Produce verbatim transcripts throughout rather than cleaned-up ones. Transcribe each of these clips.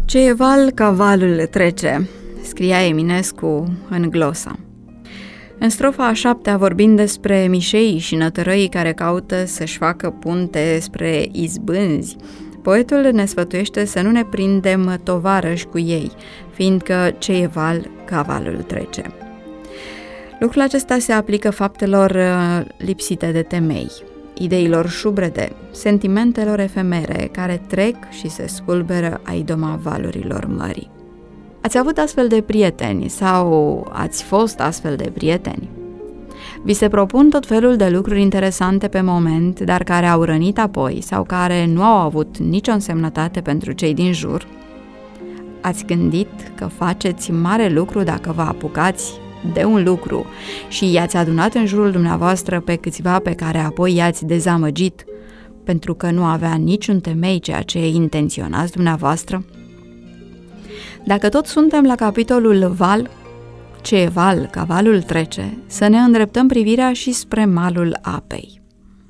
Ce e val, ca valul trece, scria Eminescu în glosa. În strofa a șaptea, vorbind despre mișeii și nătărăii care caută să-și facă punte spre izbânzi, poetul ne sfătuiește să nu ne prindem tovarăși cu ei, fiindcă ce e val, ca valul trece. Lucrul acesta se aplică faptelor lipsite de temei, ideilor șubrede, sentimentelor efemere care trec și se spulberă a idoma valurilor mării. Ați avut astfel de prieteni sau ați fost astfel de prieteni? Vi se propun tot felul de lucruri interesante pe moment, dar care au rănit apoi sau care nu au avut nicio însemnătate pentru cei din jur? Ați gândit că faceți mare lucru dacă vă apucați de un lucru și i-ați adunat în jurul dumneavoastră pe câțiva pe care apoi i-ați dezamăgit pentru că nu avea niciun temei ceea ce intenționați dumneavoastră? Dacă tot suntem la capitolul val, ce e val, ca valul trece, să ne îndreptăm privirea și spre malul apei.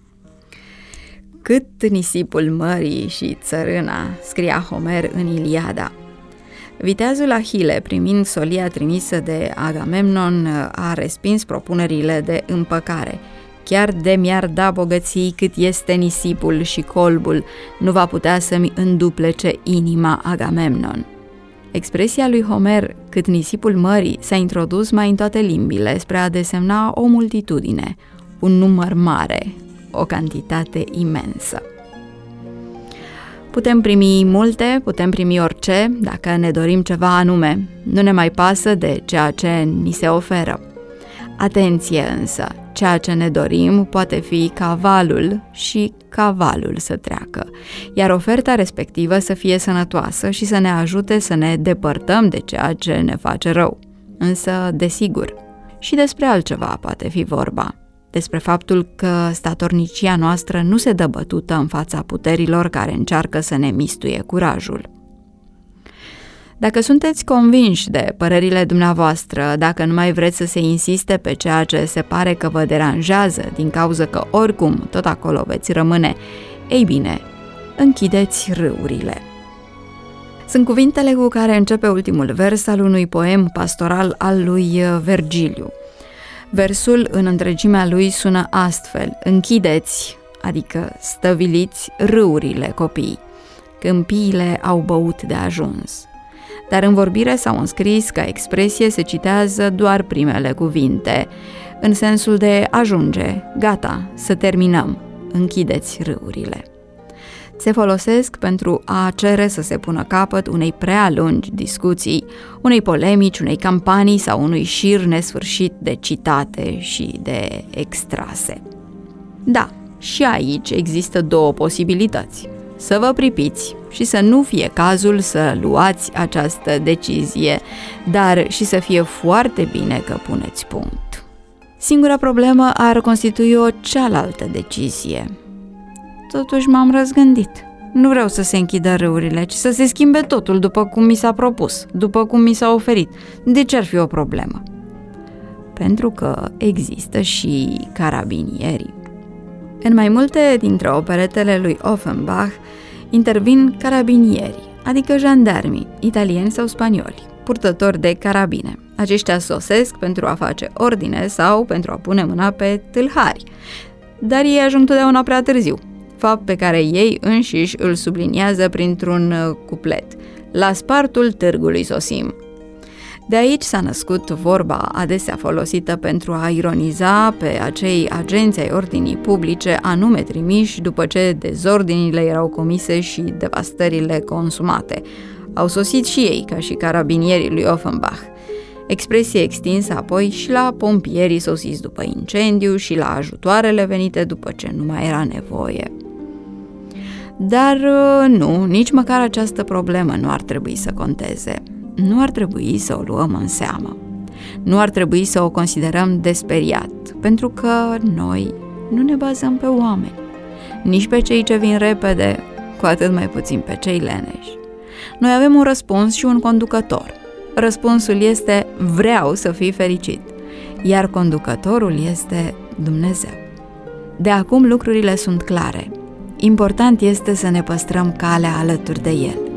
Cât nisipul mării și țărâna, scria Homer în Iliada. Viteazul Ahile, primind solia trimisă de Agamemnon, a respins propunerile de împăcare. Chiar de mi-ar da bogății cât este nisipul și colbul, nu va putea să-mi înduplece inima Agamemnon. Expresia lui Homer, cât nisipul mării, s-a introdus mai în toate limbile spre a desemna o multitudine, un număr mare, o cantitate imensă. Putem primi multe, putem primi orice, dacă ne dorim ceva anume. Nu ne mai pasă de ceea ce ni se oferă. Atenție însă, ceea ce ne dorim poate fi ca valul și ca valul să treacă, iar oferta respectivă să fie sănătoasă și să ne ajute să ne depărtăm de ceea ce ne face rău. Însă, desigur, și despre altceva poate fi vorba. Despre faptul că statornicia noastră nu se dă bătută în fața puterilor care încearcă să ne mistuie curajul. Dacă sunteți convinși de părerile dumneavoastră, dacă nu mai vreți să se insiste pe ceea ce se pare că vă deranjează din cauza că oricum tot acolo veți rămâne, ei bine, închideți râurile. Sunt cuvintele cu care începe ultimul vers al unui poem pastoral al lui Vergiliu. Versul în întregimea lui sună astfel: închideți, adică stăviliți râurile, copii, câmpiile au băut de ajuns. Dar în vorbire sau în scris, ca expresie, se citează doar primele cuvinte, în sensul de ajunge, gata, să terminăm, închideți râurile. Se folosesc pentru a cere să se pună capăt unei prea lungi discuții, unei polemici, unei campanii sau unui șir nesfârșit de citate și de extrase. Da, și aici există două posibilități: să vă pripiți și să nu fie cazul să luați această decizie, dar și să fie foarte bine că puneți punct. Singura problemă ar constitui o cealaltă decizie. Totuși m-am răzgândit. Nu vreau să se închidă râurile, ci să se schimbe totul după cum mi s-a propus, după cum mi s-a oferit. De ce ar fi o problemă? Pentru că există și carabinierii. În mai multe dintre operetele lui Offenbach intervin carabinieri, adică jandarmii, italieni sau spanioli, purtători de carabine. Aceștia sosesc pentru a face ordine sau pentru a pune mâna pe tâlhari, dar ei ajung totdeauna prea târziu, fapt pe care ei înșiși îl subliniază printr-un cuplet: la spartul târgului sosim. De aici s-a născut vorba adesea folosită pentru a ironiza pe acei agenți ai ordinii publice, anume trimiși după ce dezordinile erau comise și devastările consumate. Au sosit și ei, ca și carabinierii lui Offenbach. Expresie extinsă apoi și la pompierii sosiți după incendiu și la ajutoarele venite după ce nu mai era nevoie. Dar nu, nici măcar această problemă nu ar trebui să conteze. Nu ar trebui să o luăm în seamă. Nu ar trebui să o considerăm desperiat, pentru că noi nu ne bazăm pe oameni, nici pe cei ce vin repede, cu atât mai puțin pe cei leneși. Noi avem un răspuns și un conducător. Răspunsul este: vreau să fii fericit, iar conducătorul este Dumnezeu. De acum lucrurile sunt clare. Important este să ne păstrăm calea alături de El.